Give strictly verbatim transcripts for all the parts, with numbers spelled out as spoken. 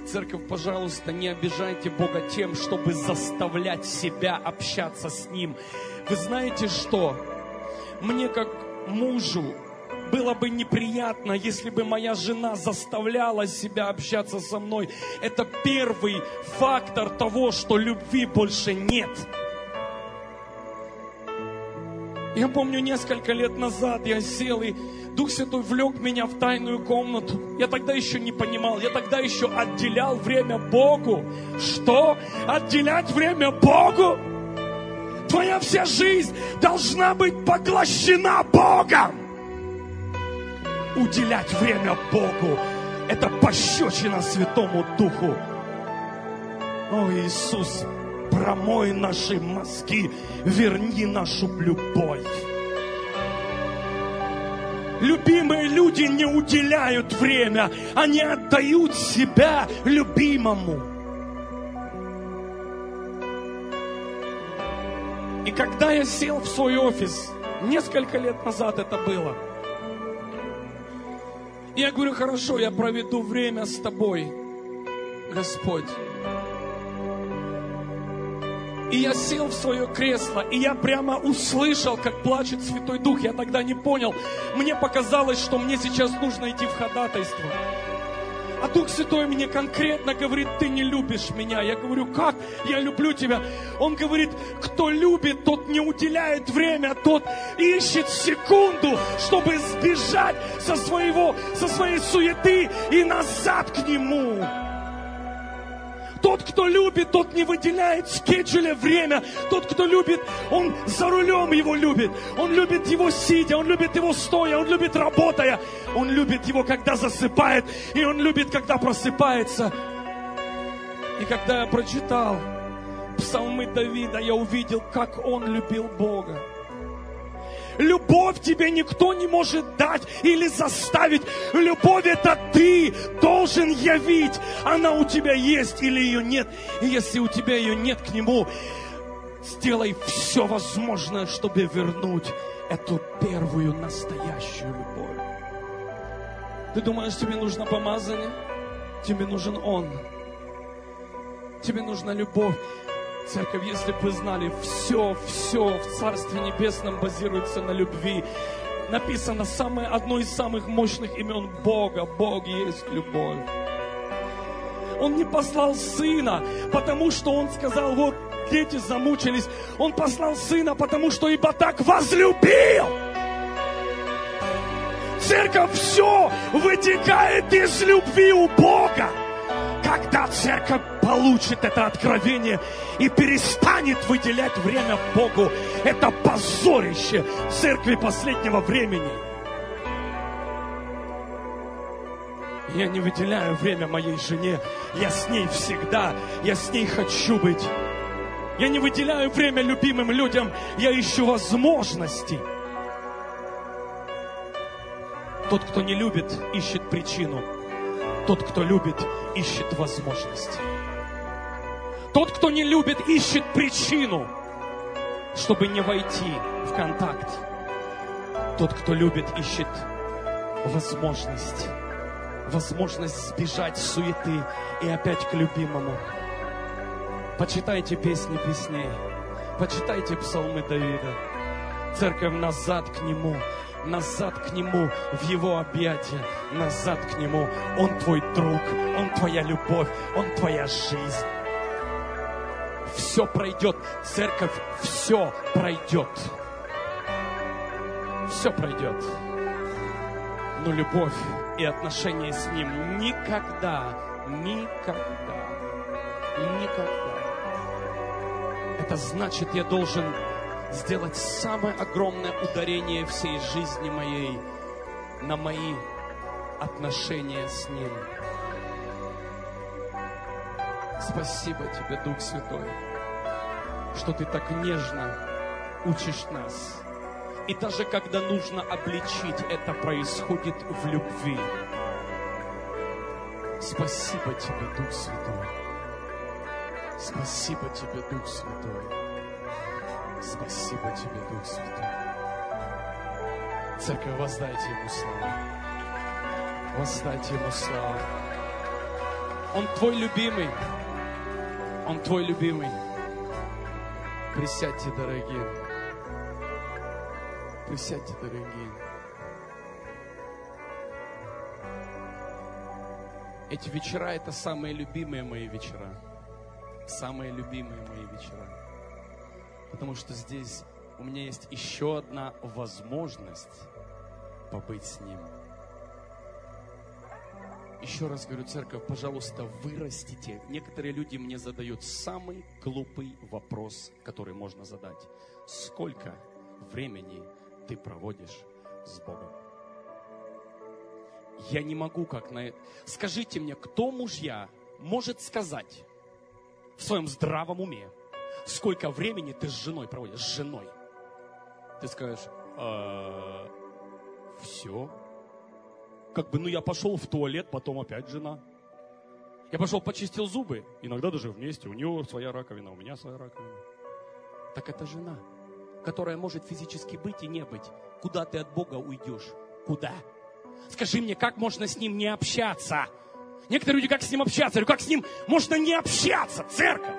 Церковь, пожалуйста, не обижайте Бога тем, чтобы заставлять себя общаться с Ним. Вы знаете что? Мне как мужу было бы неприятно, если бы моя жена заставляла себя общаться со мной. Это первый фактор того, что любви больше нет. Я помню, несколько лет назад я сел, и Дух Святой влек меня в тайную комнату. Я тогда еще не понимал, я тогда еще отделял время Богу. Что? Отделять время Богу? Твоя вся жизнь должна быть поглощена Богом. Уделять время Богу – это пощечина Святому Духу. О, Иисус, промой наши мозги, верни нашу любовь. Любимые люди не уделяют время, они отдают себя любимому. И когда я сел в свой офис, несколько лет назад это было, я говорю, хорошо, я проведу время с Тобой, Господь. И я сел в свое кресло, и я прямо услышал, как плачет Святой Дух. Я тогда не понял. Мне показалось, что мне сейчас нужно идти в ходатайство. А Дух Святой мне конкретно говорит, ты не любишь меня. Я говорю, как? Я люблю тебя. Он говорит, кто любит, тот не уделяет время, тот ищет секунду, чтобы сбежать со своего, со своей суеты и назад к Нему. Тот, кто любит, тот не выделяет в скеджуле время. Тот, кто любит, он за рулем его любит. Он любит его сидя, он любит его стоя, он любит работая. Он любит его, когда засыпает, и он любит, когда просыпается. И когда я прочитал псалмы Давида, я увидел, как он любил Бога. Любовь тебе никто не может дать или заставить. Любовь это ты должен явить. Она у тебя есть или ее нет. И если у тебя ее нет к Нему, сделай все возможное, чтобы вернуть эту первую настоящую любовь. Ты думаешь, тебе нужно помазание? Тебе нужен Он. Тебе нужна любовь. Церковь, если бы вы знали, все, все в Царстве Небесном базируется на любви. Написано самое, одно из самых мощных имен Бога. Бог есть любовь. Он не послал Сына, потому что Он сказал, вот дети замучились. Он послал Сына, потому что ибо так возлюбил. Церковь, все вытекает из любви у Бога. Когда церковь получит это откровение и перестанет выделять время Богу, это позорище церкви последнего времени. Я не выделяю время моей жене, я с ней всегда, я с ней хочу быть. Я не выделяю время любимым людям, я ищу возможности. Тот, кто не любит, ищет причину. Тот, кто любит, ищет возможности. Тот, кто не любит, ищет причину, чтобы не войти в контакт. Тот, кто любит, ищет возможность. Возможность сбежать с суеты и опять к любимому. Почитайте песни песней. Почитайте псалмы Давида. Церковь, назад к Нему. Назад к Нему, в Его объятия, назад к Нему. Он твой друг, Он твоя любовь, Он твоя жизнь. Все пройдет, церковь, все пройдет. Все пройдет. Но любовь и отношения с Ним никогда, никогда, никогда. Это значит, я должен сделать самое огромное ударение всей жизни моей на мои отношения с Ним. Спасибо Тебе, Дух Святой, что Ты так нежно учишь нас. И даже когда нужно обличить, это происходит в любви. Спасибо Тебе, Дух Святой. Спасибо Тебе, Дух Святой. Спасибо Тебе, Дух Святой. Церковь, воздайте Ему славу. Воздайте Ему славу. Он твой любимый. Он твой любимый. Присядьте, дорогие. Присядьте, дорогие. Эти вечера — это самые любимые мои вечера. Самые любимые мои вечера. Потому что здесь у меня есть еще одна возможность побыть с Ним. Еще раз говорю, церковь, пожалуйста, вырастите. Некоторые люди мне задают самый глупый вопрос, который можно задать. Сколько времени ты проводишь с Богом? Я не могу как на это. Скажите мне, кто мужья может сказать в своем здравом уме, сколько времени ты с женой проводишь? С женой. Ты скажешь, «А, все. Как бы, ну я пошел в туалет, потом опять жена. Я пошел почистил зубы, иногда даже вместе. У нее своя раковина, у меня своя раковина. Так это жена, которая может физически быть и не быть. Куда ты от Бога уйдешь? Куда? Скажи мне, как можно с Ним не общаться? Некоторые люди, как с Ним общаться? Я говорю, как с Ним можно не общаться, церковь?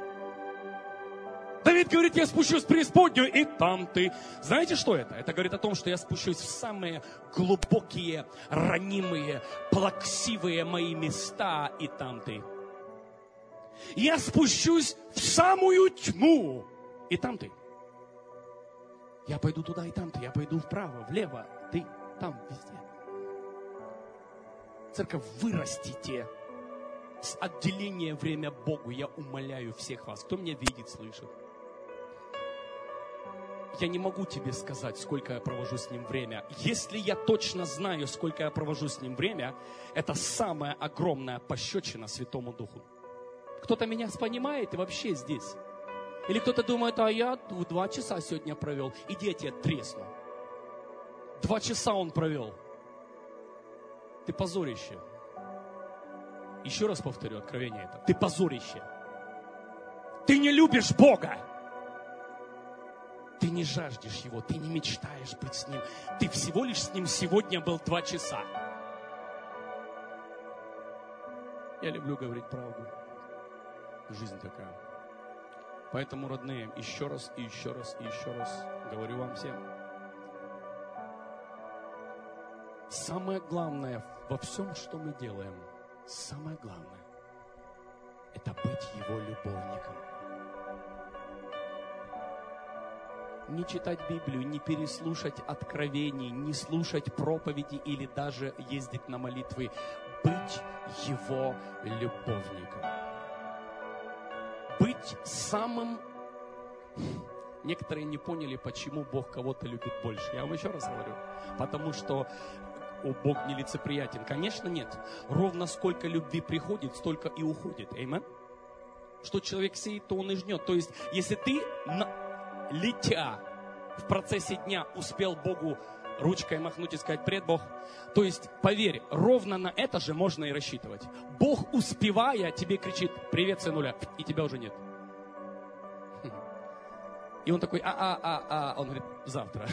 Давид говорит, я спущусь в преисподнюю, и там ты. Знаете, что это? Это говорит о том, что я спущусь в самые глубокие, ранимые, плаксивые мои места, и там ты. Я спущусь в самую тьму, и там ты. Я пойду туда, и там ты. Я пойду вправо, влево, ты, там, везде. Церковь, вырастите с отделения время Богу. Я умоляю всех вас, кто меня видит, слышит. Я не могу тебе сказать, сколько я провожу с Ним время. Если я точно знаю, сколько я провожу с Ним время, это самая огромная пощечина Святому Духу. Кто-то меня понимает и вообще здесь. Или кто-то думает, а я два часа сегодня провел. Иди, я тебя тресну. Два часа он провел. Ты позорище. Еще раз повторю откровение это. Ты позорище. Ты не любишь Бога. Ты не жаждешь Его, ты не мечтаешь быть с Ним. Ты всего лишь с Ним сегодня был два часа. Я люблю говорить правду. Жизнь такая. Поэтому, родные, еще раз, и еще раз, и еще раз говорю вам всем. Самое главное во всем, что мы делаем, самое главное, это быть Его любовником. Не читать Библию, не переслушать откровений, не слушать проповеди или даже ездить на молитвы. Быть Его любовником. Быть самым... Некоторые не поняли, почему Бог кого-то любит больше. Я вам еще раз говорю. Потому что о, Бог нелицеприятен. Конечно, нет. Ровно сколько любви приходит, столько и уходит. Аминь. Что человек сеет, то он и жнет. То есть, если ты... летя в процессе дня успел Богу ручкой махнуть и сказать «Привет, Бог». То есть, поверь, ровно на это же можно и рассчитывать. Бог, успевая, тебе кричит «Привет, сынуля», и тебя уже нет. И он такой «А-а-а-а», он говорит «Завтра».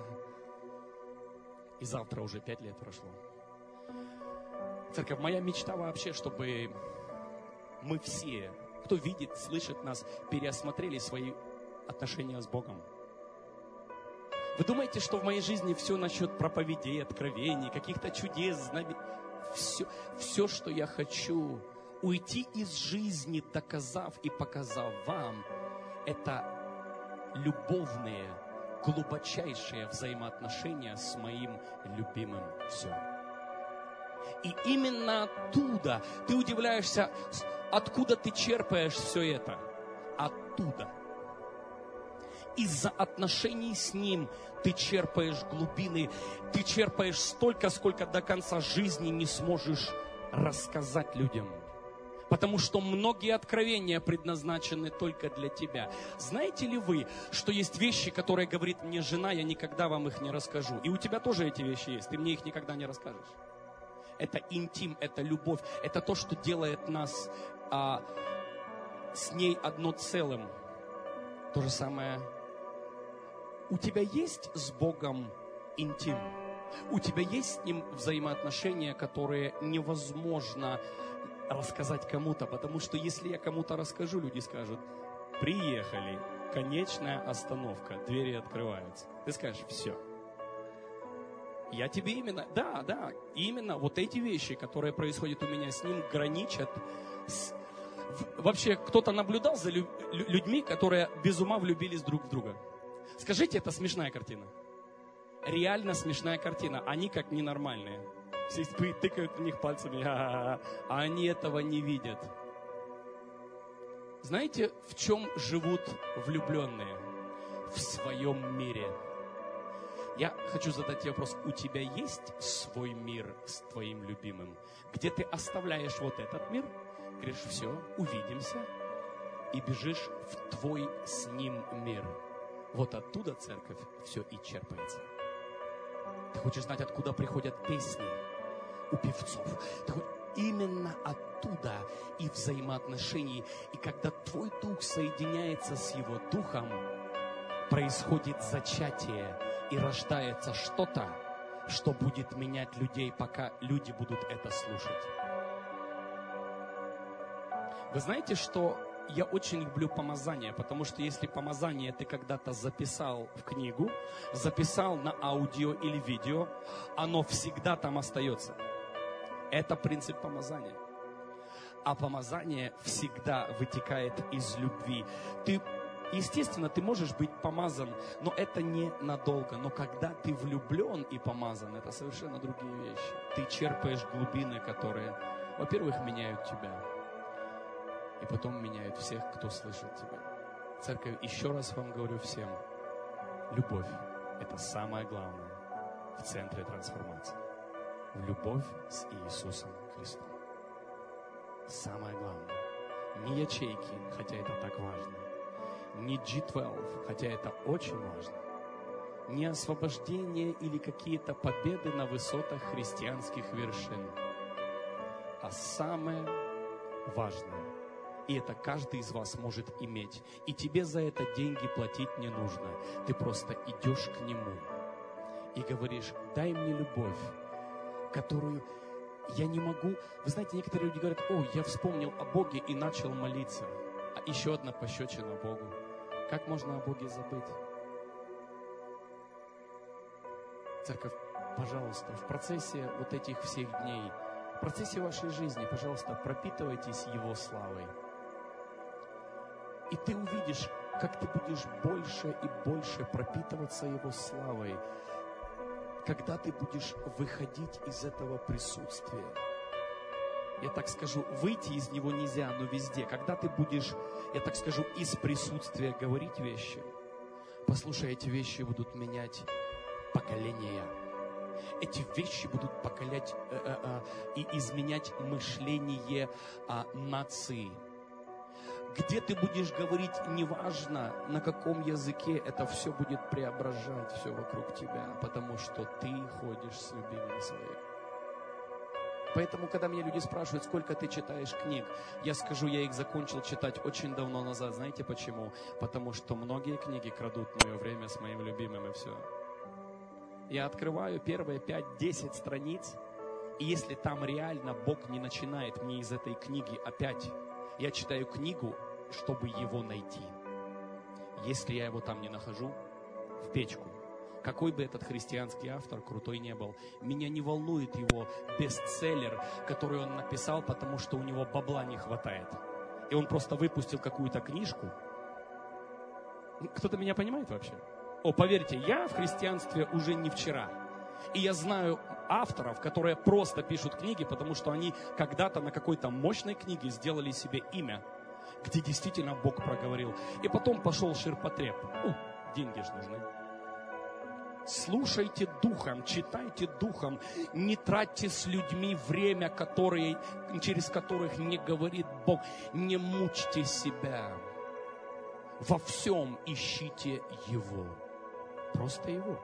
И завтра уже пять лет прошло. Церковь, моя мечта вообще, чтобы мы все, кто видит, слышит нас, переосмотрели свои отношения с Богом. Вы думаете, что в моей жизни все насчет проповедей, откровений, каких-то чудес, знамений? Все, все, что я хочу, уйти из жизни, доказав и показав вам, это любовные, глубочайшие взаимоотношения с моим любимым. Все. И именно оттуда ты удивляешься, откуда ты черпаешь все это. Оттуда. Из-за отношений с Ним ты черпаешь глубины, ты черпаешь столько, сколько до конца жизни не сможешь рассказать людям. Потому что многие откровения предназначены только для тебя. Знаете ли вы, что есть вещи, которые говорит мне жена, я никогда вам их не расскажу. И у тебя тоже эти вещи есть, ты мне их никогда не расскажешь. Это интим, это любовь, это то, что делает нас а, с ней одно целым. То же самое. У тебя есть с Богом интим? У тебя есть с Ним взаимоотношения, которые невозможно рассказать кому-то, потому что если я кому-то расскажу, люди скажут: приехали, конечная остановка, двери открываются. Ты скажешь: все. Я тебе именно, да, да, именно вот эти вещи, которые происходят у меня с ним, граничат с... Вообще, кто-то наблюдал за лю... людьми, которые без ума влюбились друг в друга? Скажите, это смешная картина. Реально смешная картина. Они как ненормальные. Все тыкают в них пальцами, а они этого не видят. Знаете, в чем живут влюбленные? В своем мире. Я хочу задать тебе вопрос. У тебя есть свой мир с твоим любимым? Где ты оставляешь вот этот мир, говоришь: все, увидимся, и бежишь в твой с ним мир. Вот оттуда, церковь, все и черпается. Ты хочешь знать, откуда приходят песни у певцов? Ты хочешь... Именно оттуда и взаимоотношений. И когда твой дух соединяется с его духом, происходит зачатие и рождается что-то, что будет менять людей, пока люди будут это слушать. Вы знаете, что я очень люблю помазание, потому что если помазание ты когда-то записал в книгу, записал на аудио или видео, оно всегда там остается. Это принцип помазания. А помазание всегда вытекает из любви. Ты, естественно, ты можешь быть помазан, но это не надолго. Но когда ты влюблен и помазан, это совершенно другие вещи. Ты черпаешь глубины, которые, во-первых, меняют тебя. И потом меняют всех, кто слышит тебя. Церковь, еще раз вам говорю всем, любовь – это самое главное в центре трансформации. В любовь с Иисусом Христом. Самое главное. Не ячейки, хотя это так важно. Не джи двенадцать, хотя это очень важно. Не освобождение или какие-то победы на высотах христианских вершин. А самое важное. И это каждый из вас может иметь. И тебе за это деньги платить не нужно. Ты просто идешь к Нему и говоришь: дай мне любовь, которую я не могу... Вы знаете, некоторые люди говорят: о, я вспомнил о Боге и начал молиться. А еще одна пощечина Богу. Как можно о Боге забыть? Церковь, пожалуйста, в процессе вот этих всех дней, в процессе вашей жизни, пожалуйста, пропитывайтесь Его славой. И ты увидишь, как ты будешь больше и больше пропитываться Его славой, когда ты будешь выходить из этого присутствия. Я так скажу, выйти из него нельзя, но везде. Когда ты будешь, я так скажу, из присутствия говорить вещи, послушай, эти вещи будут менять поколения. Эти вещи будут поколять э, э, э, и изменять мышление э, нации. Где ты будешь говорить, неважно на каком языке, это все будет преображать все вокруг тебя, потому что ты ходишь с любимым своим. Поэтому, когда меня люди спрашивают, сколько ты читаешь книг, я скажу, я их закончил читать очень давно назад. Знаете почему? Потому что многие книги крадут мое время с моим любимым, и все. Я открываю первые пять-десять страниц, и если там реально Бог не начинает мне из этой книги опять, я читаю книгу, чтобы его найти. Если я его там не нахожу, в печку. Какой бы этот христианский автор крутой не был, меня не волнует его бестселлер, который он написал, потому что у него бабла не хватает. И он просто выпустил какую-то книжку. Кто-то меня понимает вообще? О, поверьте, я в христианстве уже не вчера. И я знаю авторов, которые просто пишут книги, потому что они когда-то на какой-то мощной книге сделали себе имя, где действительно Бог проговорил. И потом пошел ширпотреб. Ну, деньги же нужны. Слушайте духом, читайте духом, не тратьте с людьми время, которые, через которых не говорит Бог. Не мучьте себя. Во всем ищите Его. Просто Его.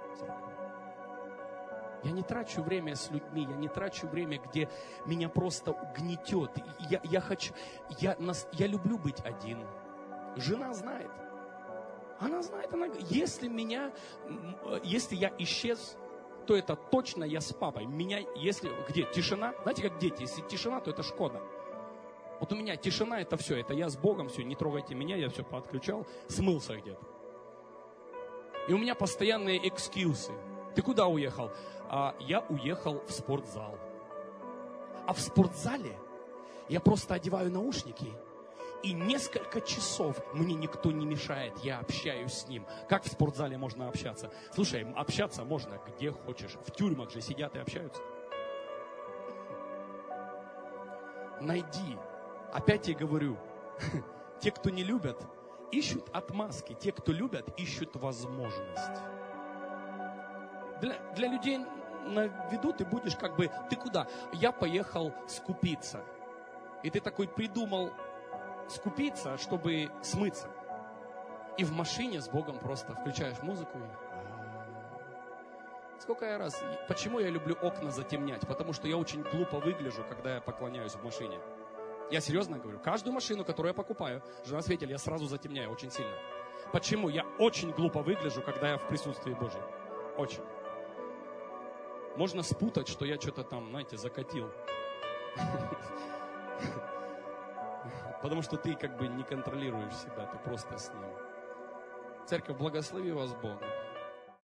Я не трачу время с людьми, я не трачу время, где меня просто гнетет. Я, я хочу, я, я люблю быть один. Жена знает. Она знает, она, если меня, если я исчез, то это точно я с папой. Меня, если, где, тишина? Знаете, как дети, если тишина, то это Шкода. Вот у меня тишина, это все, это я с Богом, все, не трогайте меня, я все поотключал, смылся где-то. И у меня постоянные экскьюзы. Ты куда уехал? А, я уехал в спортзал. А в спортзале я просто одеваю наушники, и несколько часов мне никто не мешает, я общаюсь с ним. Как в спортзале можно общаться? Слушай, общаться можно где хочешь. В тюрьмах же сидят и общаются. Найди. Опять я говорю, те, кто не любят, ищут отмазки. Те, кто любят, ищут возможность. Для, для людей на виду ты будешь как бы, ты куда? Я поехал скупиться. И ты такой придумал скупиться, чтобы смыться. И в машине с Богом просто включаешь музыку и... Сколько я раз... Почему я люблю окна затемнять? Потому что я очень глупо выгляжу, когда я поклоняюсь в машине. Я серьезно говорю. Каждую машину, которую я покупаю, жена светила, я сразу затемняю очень сильно. Почему? Я очень глупо выгляжу, когда я в присутствии Божьем. Очень. Можно спутать, что я что-то там, знаете, закатил. Потому что ты как бы не контролируешь себя, ты просто с ним. Церковь, благослови вас Бог.